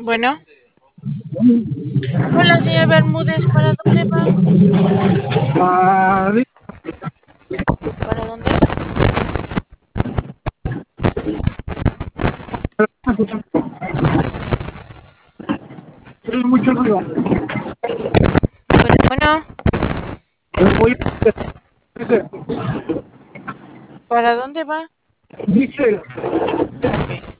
Bueno, hola señor Bermúdez, ¿para dónde va? Ah, ¿Para dónde? es mucho ruido. Bueno, Voy dice, ¿para dónde va? dice, Ok.